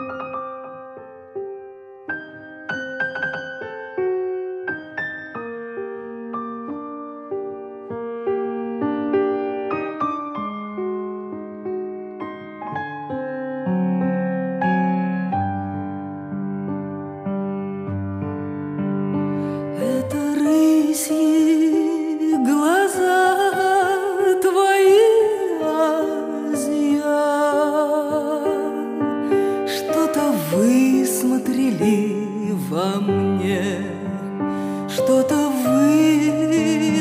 Высмотрели во мне, что-то вы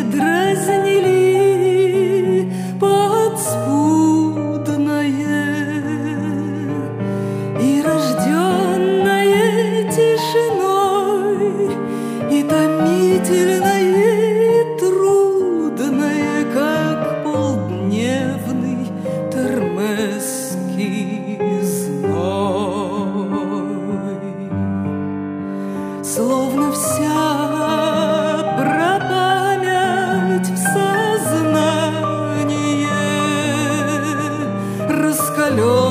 дразнили подспудное и рожденное тишиной, и томительное, и трудное, как полдневный термесский зной. Словно вся пропамять в сознание раскалённая